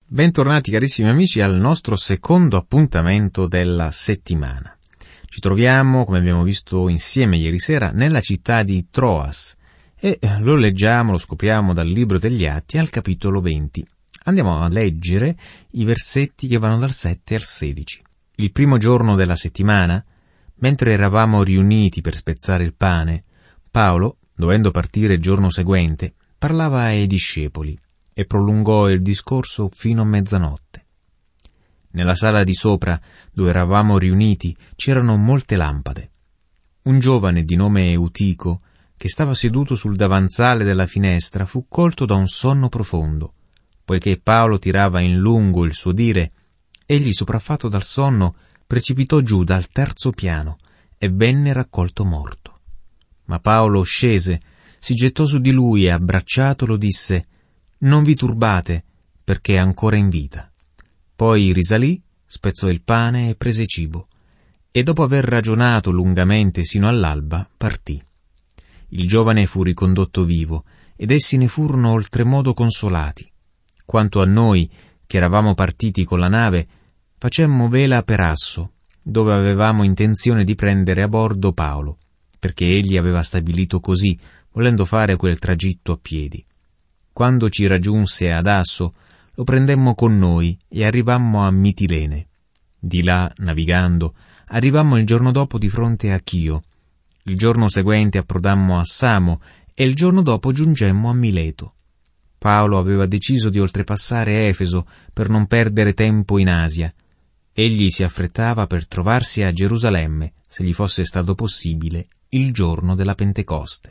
Bentornati carissimi amici al nostro secondo appuntamento della settimana. Ci troviamo, come abbiamo visto insieme ieri sera, nella città di Troas e lo leggiamo, lo scopriamo dal libro degli Atti al capitolo 20. Andiamo a leggere i versetti che vanno dal 7 al 16. Il primo giorno della settimana, mentre eravamo riuniti per spezzare il pane, Paolo, dovendo partire il giorno seguente, parlava ai discepoli e prolungò il discorso fino a mezzanotte. Nella sala di sopra, dove eravamo riuniti, c'erano molte lampade. Un giovane di nome Eutico, che stava seduto sul davanzale della finestra, fu colto da un sonno profondo. Poiché Paolo tirava in lungo il suo dire, egli, sopraffatto dal sonno, precipitò giù dal terzo piano e venne raccolto morto. Ma Paolo scese, si gettò su di lui e abbracciatolo disse: «Non vi turbate, perché è ancora in vita». Poi risalì, spezzò il pane e prese cibo, e dopo aver ragionato lungamente sino all'alba, partì. Il giovane fu ricondotto vivo, ed essi ne furono oltremodo consolati. Quanto a noi, che eravamo partiti con la nave, facemmo vela per Asso, dove avevamo intenzione di prendere a bordo Paolo, perché egli aveva stabilito così, volendo fare quel tragitto a piedi. Quando ci raggiunse ad Asso, lo prendemmo con noi e arrivammo a Mitilene. Di là, navigando, arrivammo il giorno dopo di fronte a Chio. Il giorno seguente approdammo a Samo e il giorno dopo giungemmo a Mileto. Paolo aveva deciso di oltrepassare Efeso per non perdere tempo in Asia. Egli si affrettava per trovarsi a Gerusalemme, se gli fosse stato possibile, il giorno della Pentecoste.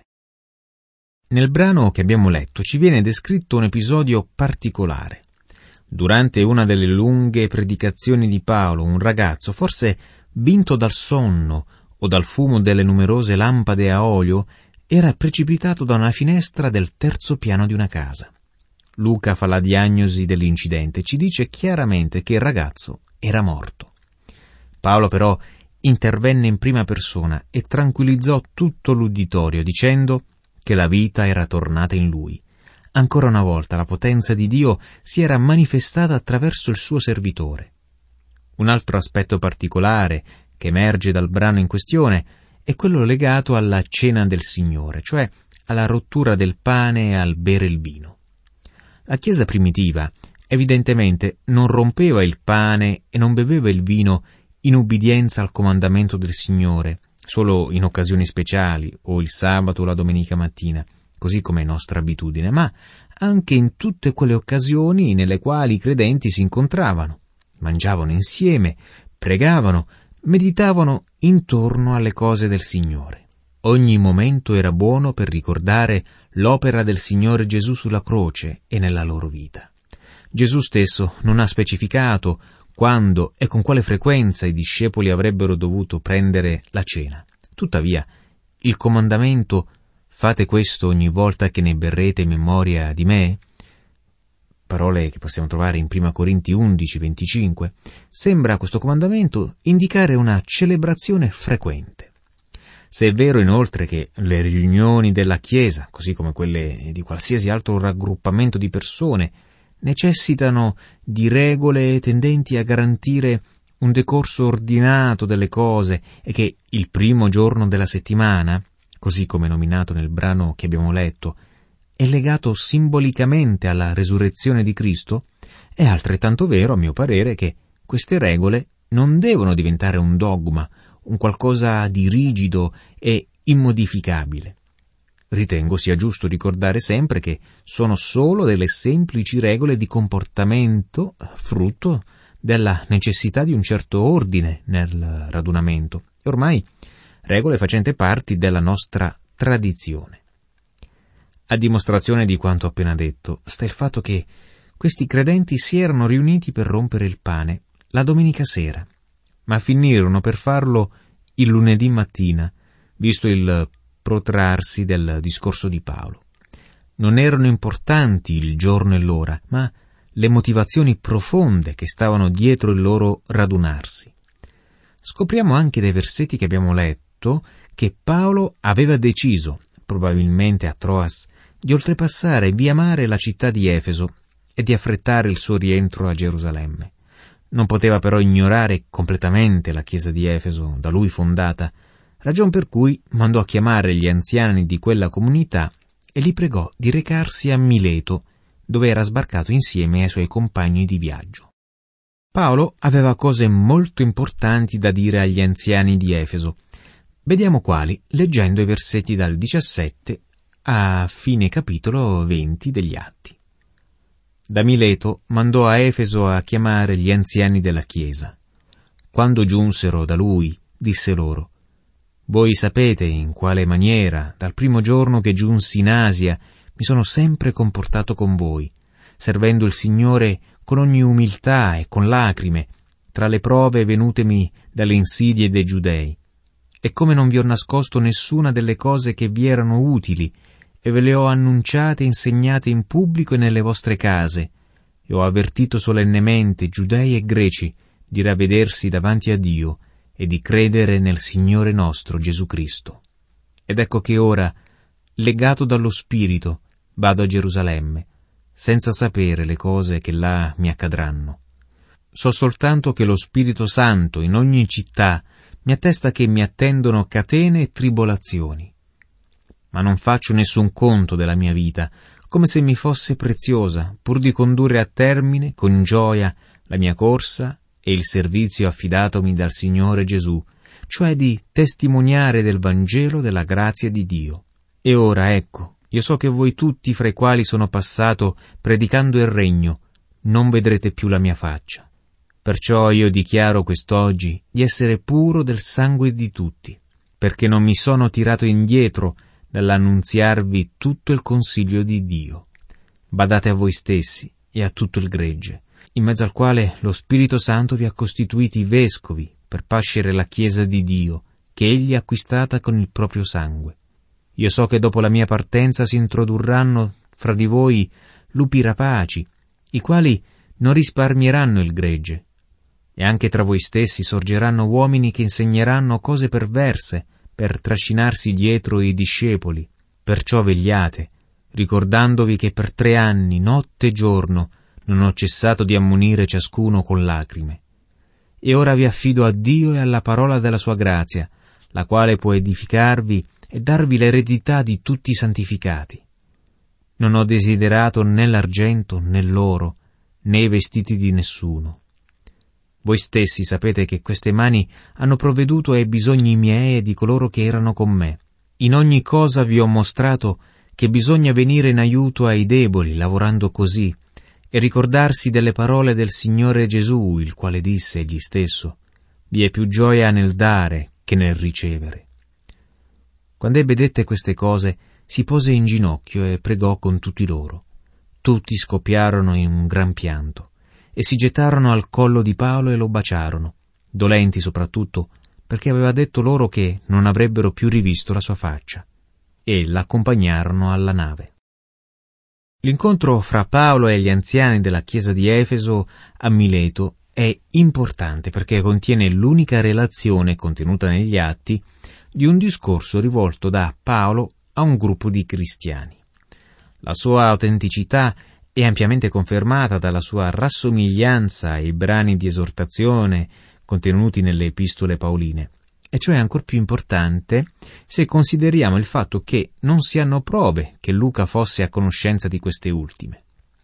Nel brano che abbiamo letto ci viene descritto un episodio particolare. Durante una delle lunghe predicazioni di Paolo, un ragazzo, forse vinto dal sonno o dal fumo delle numerose lampade a olio, era precipitato da una finestra del terzo piano di una casa. Luca fa la diagnosi dell'incidente e ci dice chiaramente che il ragazzo era morto. Paolo però intervenne in prima persona e tranquillizzò tutto l'uditorio dicendo che la vita era tornata in lui. Ancora una volta la potenza di Dio si era manifestata attraverso il suo servitore. Un altro aspetto particolare che emerge dal brano in questione è quello legato alla cena del Signore, cioè alla rottura del pane e al bere il vino. La Chiesa primitiva evidentemente non rompeva il pane e non beveva il vino in ubbidienza al comandamento del Signore, solo in occasioni speciali o il sabato o la domenica mattina, così come è nostra abitudine, ma anche in tutte quelle occasioni nelle quali i credenti si incontravano, mangiavano insieme, pregavano, meditavano intorno alle cose del Signore. Ogni momento era buono per ricordare l'opera del Signore Gesù sulla croce e nella loro vita. Gesù stesso non ha specificato quando e con quale frequenza i discepoli avrebbero dovuto prendere la cena. Tuttavia, il comandamento «fate questo ogni volta che ne berrete in memoria di me», parole che possiamo trovare in 1 Corinti 11, 25, sembra questo comandamento indicare una celebrazione frequente. Se è vero inoltre che le riunioni della Chiesa, così come quelle di qualsiasi altro raggruppamento di persone, necessitano di regole tendenti a garantire un decorso ordinato delle cose e che il primo giorno della settimana, così come nominato nel brano che abbiamo letto, è legato simbolicamente alla resurrezione di Cristo, è altrettanto vero, a mio parere, che queste regole non devono diventare un dogma, un qualcosa di rigido e immodificabile. Ritengo sia giusto ricordare sempre che sono solo delle semplici regole di comportamento, frutto della necessità di un certo ordine nel radunamento, e ormai regole facenti parte della nostra tradizione. A dimostrazione di quanto appena detto sta il fatto che questi credenti si erano riuniti per rompere il pane la domenica sera, ma finirono per farlo il lunedì mattina, visto il protrarsi del discorso di Paolo. Non erano importanti il giorno e l'ora, ma le motivazioni profonde che stavano dietro il loro radunarsi. Scopriamo anche dai versetti che abbiamo letto che Paolo aveva deciso, probabilmente a Troas, di oltrepassare via mare la città di Efeso e di affrettare il suo rientro a Gerusalemme. Non poteva però ignorare completamente la chiesa di Efeso, da lui fondata, ragion per cui mandò a chiamare gli anziani di quella comunità e li pregò di recarsi a Mileto, dove era sbarcato insieme ai suoi compagni di viaggio. Paolo aveva cose molto importanti da dire agli anziani di Efeso. Vediamo quali, leggendo i versetti dal 17 a fine capitolo 20 degli Atti. Da Mileto mandò a Efeso a chiamare gli anziani della chiesa. Quando giunsero da lui, disse loro: «Voi sapete in quale maniera, dal primo giorno che giunsi in Asia, mi sono sempre comportato con voi, servendo il Signore con ogni umiltà e con lacrime, tra le prove venutemi dalle insidie dei Giudei. E come non vi ho nascosto nessuna delle cose che vi erano utili, e ve le ho annunciate e insegnate in pubblico e nelle vostre case, e ho avvertito solennemente Giudei e Greci di ravvedersi davanti a Dio e di credere nel Signore nostro Gesù Cristo. Ed ecco che ora, legato dallo Spirito, vado a Gerusalemme, senza sapere le cose che là mi accadranno. So soltanto che lo Spirito Santo in ogni città mi attesta che mi attendono catene e tribolazioni. Ma non faccio nessun conto della mia vita, come se mi fosse preziosa, pur di condurre a termine con gioia la mia corsa e il servizio affidatomi dal Signore Gesù, cioè di testimoniare del Vangelo della grazia di Dio. E ora, ecco, io so che voi tutti fra i quali sono passato predicando il regno, non vedrete più la mia faccia. Perciò io dichiaro quest'oggi di essere puro del sangue di tutti, perché non mi sono tirato indietro dall'annunziarvi tutto il consiglio di Dio. Badate a voi stessi e a tutto il gregge, in mezzo al quale lo Spirito Santo vi ha costituiti vescovi per pascere la Chiesa di Dio, che egli ha acquistata con il proprio sangue. Io so che dopo la mia partenza si introdurranno fra di voi lupi rapaci, i quali non risparmieranno il gregge, e anche tra voi stessi sorgeranno uomini che insegneranno cose perverse per trascinarsi dietro i discepoli. Perciò vegliate, ricordandovi che per 3 anni, notte e giorno, non ho cessato di ammonire ciascuno con lacrime. E ora vi affido a Dio e alla parola della sua grazia, la quale può edificarvi e darvi l'eredità di tutti i santificati. Non ho desiderato né l'argento né l'oro, né i vestiti di nessuno. Voi stessi sapete che queste mani hanno provveduto ai bisogni miei e di coloro che erano con me. In ogni cosa vi ho mostrato che bisogna venire in aiuto ai deboli, lavorando così, e ricordarsi delle parole del Signore Gesù, il quale disse egli stesso: «Vi è più gioia nel dare che nel ricevere». Quando ebbe dette queste cose, si pose in ginocchio e pregò con tutti loro. Tutti scoppiarono in un gran pianto e si gettarono al collo di Paolo e lo baciarono, dolenti soprattutto perché aveva detto loro che non avrebbero più rivisto la sua faccia, e l'accompagnarono alla nave. L'incontro fra Paolo e gli anziani della chiesa di Efeso a Mileto è importante perché contiene l'unica relazione contenuta negli Atti di un discorso rivolto da Paolo a un gruppo di cristiani. La sua autenticità è ampiamente confermata dalla sua rassomiglianza ai brani di esortazione contenuti nelle epistole paoline, e ciò è ancor più importante se consideriamo il fatto che non si hanno prove che Luca fosse a conoscenza di queste ultime.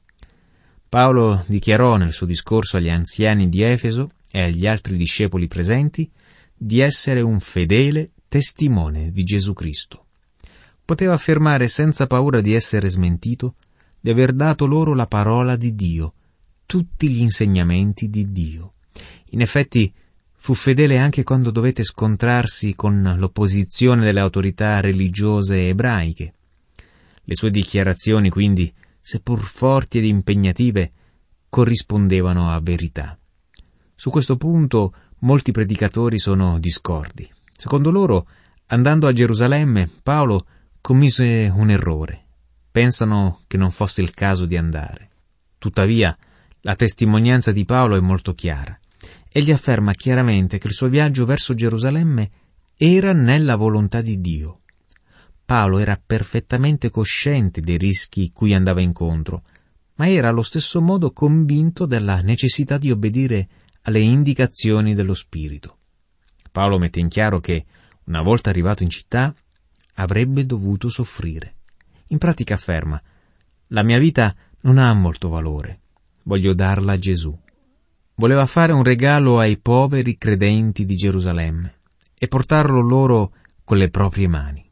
Paolo dichiarò nel suo discorso agli anziani di Efeso e agli altri discepoli presenti di essere un fedele testimone di Gesù Cristo. Poteva affermare senza paura di essere smentito di aver dato loro la parola di Dio, tutti gli insegnamenti di Dio. In effetti fu fedele anche quando dovette scontrarsi con l'opposizione delle autorità religiose ebraiche. Le sue dichiarazioni, quindi, seppur forti ed impegnative, corrispondevano a verità. Su questo punto molti predicatori sono discordi. Secondo loro, andando a Gerusalemme, Paolo commise un errore. Pensano che non fosse il caso di andare. Tuttavia, la testimonianza di Paolo è molto chiara. Egli afferma chiaramente che il suo viaggio verso Gerusalemme era nella volontà di Dio. Paolo era perfettamente cosciente dei rischi cui andava incontro, ma era allo stesso modo convinto della necessità di obbedire alle indicazioni dello Spirito. Paolo mette in chiaro che, una volta arrivato in città, avrebbe dovuto soffrire. In pratica afferma: la mia vita non ha molto valore, voglio darla a Gesù. Voleva fare un regalo ai poveri credenti di Gerusalemme e portarlo loro con le proprie mani.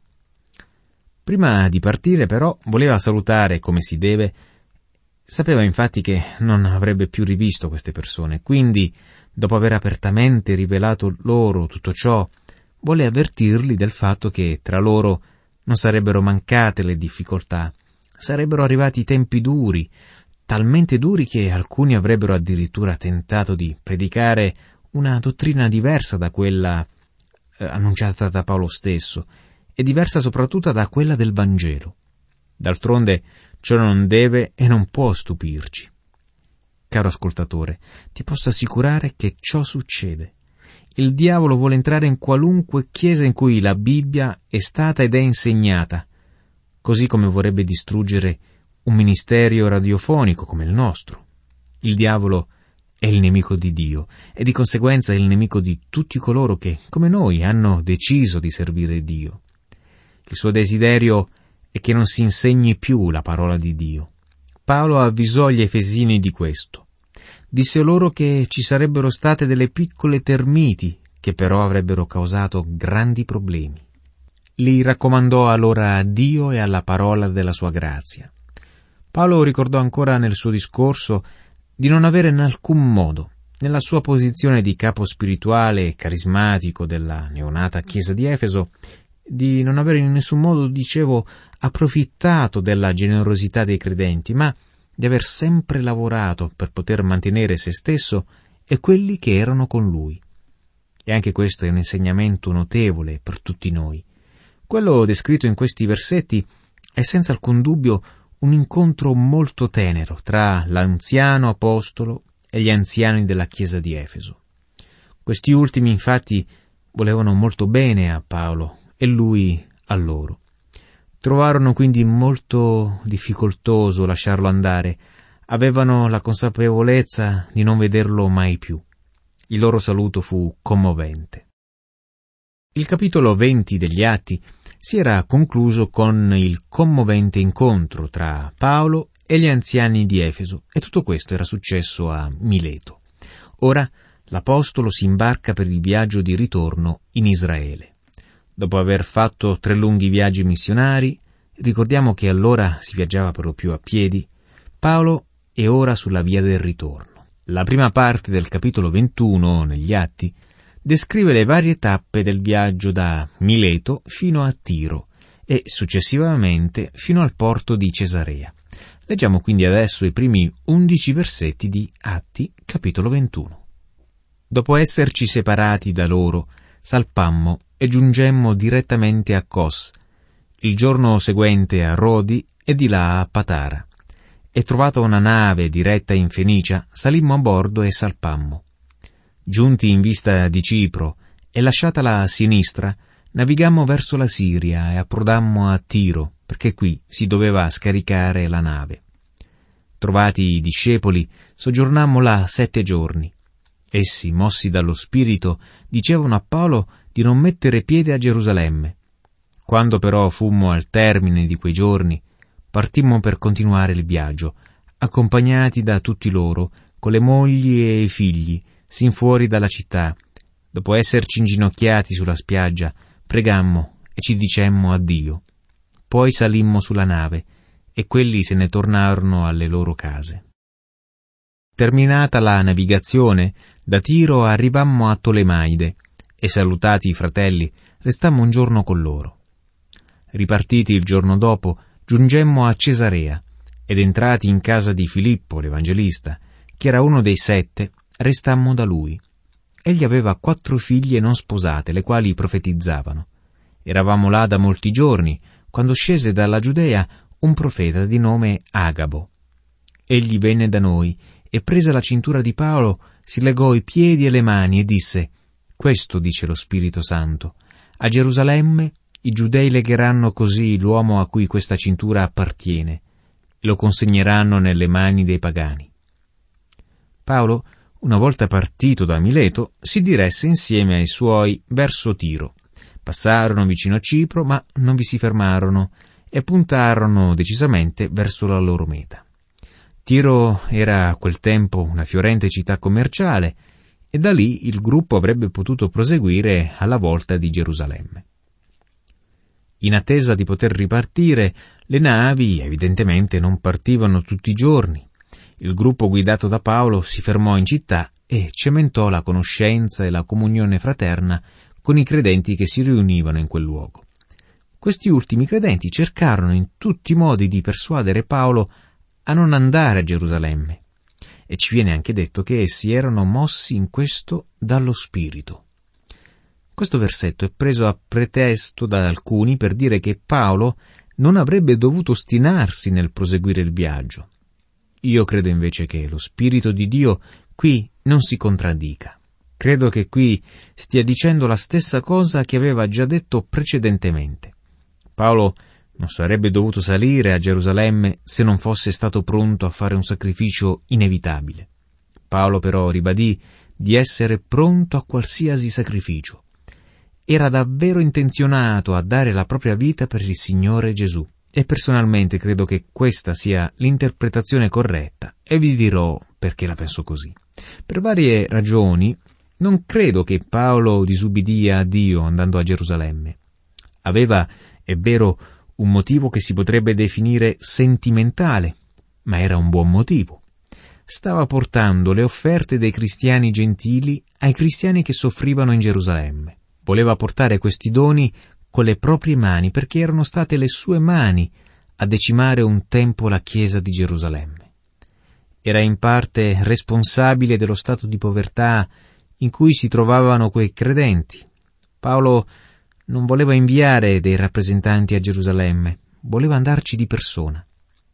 Prima di partire, però, voleva salutare come si deve. Sapeva infatti che non avrebbe più rivisto queste persone, quindi, dopo aver apertamente rivelato loro tutto ciò, volle avvertirli del fatto che tra loro non sarebbero mancate le difficoltà, sarebbero arrivati tempi duri, talmente duri che alcuni avrebbero addirittura tentato di predicare una dottrina diversa da quella annunciata da Paolo stesso, e diversa soprattutto da quella del Vangelo. D'altronde ciò non deve e non può stupirci. Caro ascoltatore, ti posso assicurare che ciò succede. Il diavolo vuole entrare in qualunque chiesa in cui la Bibbia è stata ed è insegnata, così come vorrebbe distruggere un ministero radiofonico come il nostro. Il diavolo è il nemico di Dio e di conseguenza è il nemico di tutti coloro che, come noi, hanno deciso di servire Dio. Il suo desiderio è che non si insegni più la parola di Dio. Paolo avvisò gli Efesini di questo. Disse loro che ci sarebbero state delle piccole termiti che però avrebbero causato grandi problemi. Li raccomandò allora a Dio e alla parola della sua grazia. Paolo ricordò ancora nel suo discorso di non avere in alcun modo, nella sua posizione di capo spirituale e carismatico della neonata chiesa di Efeso, di non avere in nessun modo, approfittato della generosità dei credenti, ma di aver sempre lavorato per poter mantenere se stesso e quelli che erano con lui. E anche questo è un insegnamento notevole per tutti noi. Quello descritto in questi versetti è senza alcun dubbio un incontro molto tenero tra l'anziano apostolo e gli anziani della chiesa di Efeso. Questi ultimi, infatti, volevano molto bene a Paolo e lui a loro. Trovarono quindi molto difficoltoso lasciarlo andare. Avevano la consapevolezza di non vederlo mai più. Il loro saluto fu commovente. Il capitolo 20 degli Atti si era concluso con il commovente incontro tra Paolo e gli anziani di Efeso, e tutto questo era successo a Mileto. Ora l'apostolo si imbarca per il viaggio di ritorno in Israele. Dopo aver fatto 3 lunghi viaggi missionari, ricordiamo che allora si viaggiava per lo più a piedi, Paolo è ora sulla via del ritorno. La prima parte del capitolo 21, negli Atti, descrive le varie tappe del viaggio da Mileto fino a Tiro e successivamente fino al porto di Cesarea. Leggiamo quindi adesso i primi 11 versetti di Atti, capitolo 21. Dopo esserci separati da loro, salpammo e giungemmo direttamente a Cos, il giorno seguente a Rodi e di là a Patara. E trovata una nave diretta in Fenicia, salimmo a bordo e salpammo. Giunti in vista di Cipro e lasciatala a sinistra, navigammo verso la Siria e approdammo a Tiro, perché qui si doveva scaricare la nave. Trovati i discepoli, soggiornammo là 7 giorni. Essi, mossi dallo Spirito, dicevano a Paolo di non mettere piede a Gerusalemme. Quando però fummo al termine di quei giorni, partimmo per continuare il viaggio, accompagnati da tutti loro, con le mogli e i figli, sin fuori dalla città. Dopo esserci inginocchiati sulla spiaggia, pregammo e ci dicemmo addio. Poi salimmo sulla nave, e quelli se ne tornarono alle loro case. Terminata la navigazione, da Tiro arrivammo a Tolemaide, e salutati i fratelli, restammo un giorno con loro. Ripartiti il giorno dopo, giungemmo a Cesarea, ed entrati in casa di Filippo, l'Evangelista, che era uno dei 7, restammo da lui. Egli aveva 4 figlie non sposate, le quali profetizzavano. Eravamo là da molti giorni, quando scese dalla Giudea un profeta di nome Agabo. Egli venne da noi e, presa la cintura di Paolo, si legò i piedi e le mani e disse: «Questo dice lo Spirito Santo: a Gerusalemme i giudei legheranno così l'uomo a cui questa cintura appartiene, e lo consegneranno nelle mani dei pagani. Paolo, una volta partito da Mileto, si diresse insieme ai suoi verso Tiro. Passarono vicino a Cipro, ma non vi si fermarono e puntarono decisamente verso la loro meta. Tiro era a quel tempo una fiorente città commerciale e da lì il gruppo avrebbe potuto proseguire alla volta di Gerusalemme. In attesa di poter ripartire, le navi evidentemente non partivano tutti i giorni. Il gruppo guidato da Paolo si fermò in città e cementò la conoscenza e la comunione fraterna con i credenti che si riunivano in quel luogo. Questi ultimi credenti cercarono in tutti i modi di persuadere Paolo a non andare a Gerusalemme, e ci viene anche detto che essi erano mossi in questo dallo Spirito. Questo versetto è preso a pretesto da alcuni per dire che Paolo non avrebbe dovuto ostinarsi nel proseguire il viaggio. Io credo invece che lo Spirito di Dio qui non si contraddica. Credo che qui stia dicendo la stessa cosa che aveva già detto precedentemente. Paolo non sarebbe dovuto salire a Gerusalemme se non fosse stato pronto a fare un sacrificio inevitabile. Paolo però ribadì di essere pronto a qualsiasi sacrificio. Era davvero intenzionato a dare la propria vita per il Signore Gesù. E personalmente credo che questa sia l'interpretazione corretta, e vi dirò perché la penso così. Per varie ragioni, non credo che Paolo disubbidì a Dio andando a Gerusalemme. Aveva, è vero, un motivo che si potrebbe definire sentimentale, ma era un buon motivo. Stava portando le offerte dei cristiani gentili ai cristiani che soffrivano in Gerusalemme. Voleva portare questi doni con le proprie mani, perché erano state le sue mani a decimare un tempo la Chiesa di Gerusalemme. Era in parte responsabile dello stato di povertà in cui si trovavano quei credenti. Paolo non voleva inviare dei rappresentanti a Gerusalemme, voleva andarci di persona.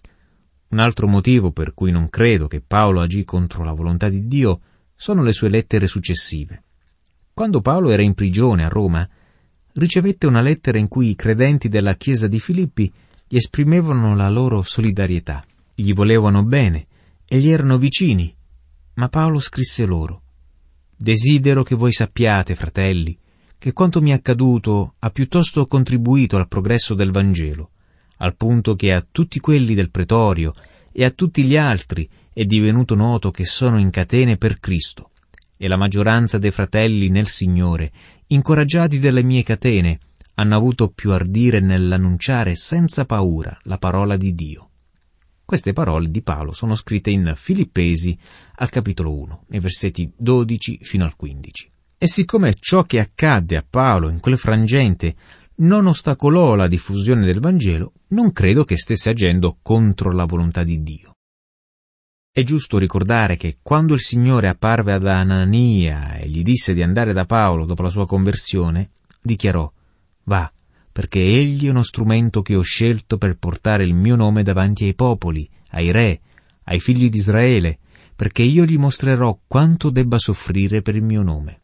Un altro motivo per cui non credo che Paolo agì contro la volontà di Dio sono le sue lettere successive. Quando Paolo era in prigione a Roma, ricevette una lettera in cui i credenti della chiesa di Filippi gli esprimevano la loro solidarietà, gli volevano bene e gli erano vicini, ma Paolo scrisse loro: «Desidero che voi sappiate, fratelli, che quanto mi è accaduto ha piuttosto contribuito al progresso del Vangelo, al punto che a tutti quelli del pretorio e a tutti gli altri è divenuto noto che sono in catene per Cristo, e la maggioranza dei fratelli nel Signore, incoraggiati dalle mie catene, hanno avuto più ardire nell'annunciare senza paura la parola di Dio». Queste parole di Paolo sono scritte in Filippesi al capitolo 1, nei versetti 12 fino al 15. E siccome ciò che accadde a Paolo in quel frangente non ostacolò la diffusione del Vangelo, non credo che stesse agendo contro la volontà di Dio. È giusto ricordare che quando il Signore apparve ad Anania e gli disse di andare da Paolo dopo la sua conversione, dichiarò: «Va, perché egli è uno strumento che ho scelto per portare il mio nome davanti ai popoli, ai re, ai figli di Israele, perché io gli mostrerò quanto debba soffrire per il mio nome».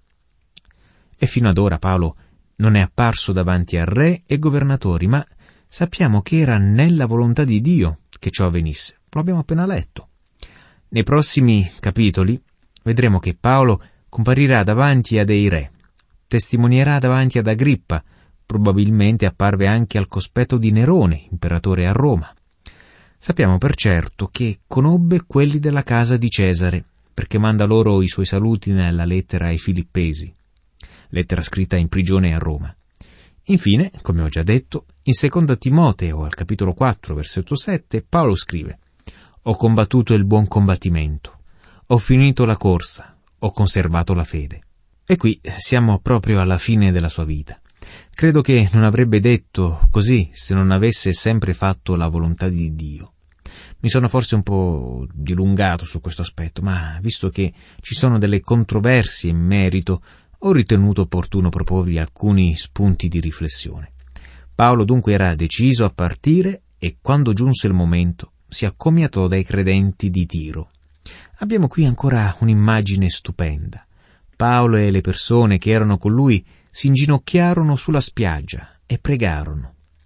E fino ad ora Paolo non è apparso davanti a re e governatori, ma sappiamo che era nella volontà di Dio che ciò avvenisse. Lo abbiamo appena letto. Nei prossimi capitoli vedremo che Paolo comparirà davanti a dei re, testimonierà davanti ad Agrippa, probabilmente apparve anche al cospetto di Nerone, imperatore a Roma. Sappiamo per certo che conobbe quelli della casa di Cesare, perché manda loro i suoi saluti nella lettera ai Filippesi, lettera scritta in prigione a Roma. Infine, come ho già detto, in 2 Timoteo, al capitolo 4, versetto 7, Paolo scrive: «Ho combattuto il buon combattimento, ho finito la corsa, ho conservato la fede». E qui siamo proprio alla fine della sua vita. Credo che non avrebbe detto così se non avesse sempre fatto la volontà di Dio. Mi sono forse un po' dilungato su questo aspetto, ma visto che ci sono delle controversie in merito, ho ritenuto opportuno proporvi alcuni spunti di riflessione. Paolo dunque era deciso a partire e quando giunse il momento si accomiatò dai credenti di Tiro. Abbiamo qui ancora un'immagine stupenda. Paolo e le persone che erano con lui si inginocchiarono sulla spiaggia e pregarono.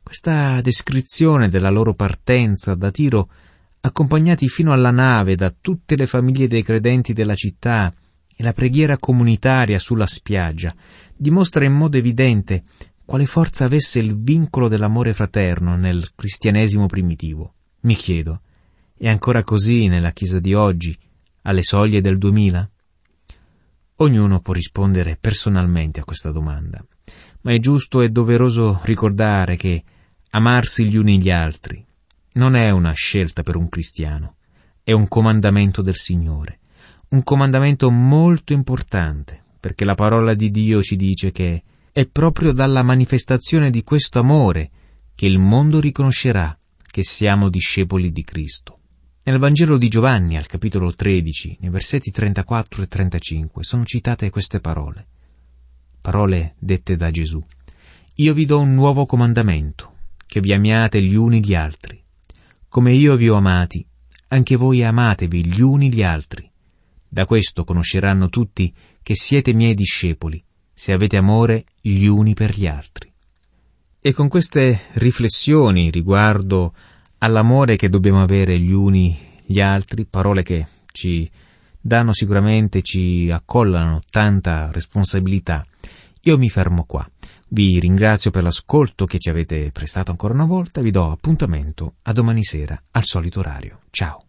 Questa descrizione della loro partenza da Tiro, accompagnati fino alla nave da tutte le famiglie dei credenti della città, e la preghiera comunitaria sulla spiaggia, dimostra in modo evidente quale forza avesse il vincolo dell'amore fraterno nel cristianesimo primitivo. Mi chiedo, è ancora così nella Chiesa di oggi, alle soglie del 2000? Ognuno può rispondere personalmente a questa domanda, ma è giusto e doveroso ricordare che amarsi gli uni gli altri non è una scelta per un cristiano, è un comandamento del Signore, un comandamento molto importante, perché la parola di Dio ci dice che è proprio dalla manifestazione di questo amore che il mondo riconoscerà che siamo discepoli di Cristo. Nel Vangelo di Giovanni, al capitolo 13, nei versetti 34 e 35, sono citate queste parole. Parole dette da Gesù. Io vi do un nuovo comandamento, che vi amiate gli uni gli altri. Come io vi ho amati, anche voi amatevi gli uni gli altri. Da questo conosceranno tutti che siete miei discepoli, se avete amore gli uni per gli altri. E con queste riflessioni riguardo all'amore che dobbiamo avere gli uni gli altri, parole che ci danno sicuramente, ci accollano tanta responsabilità, io mi fermo qua. Vi ringrazio per l'ascolto che ci avete prestato ancora una volta e vi do appuntamento a domani sera al solito orario. Ciao!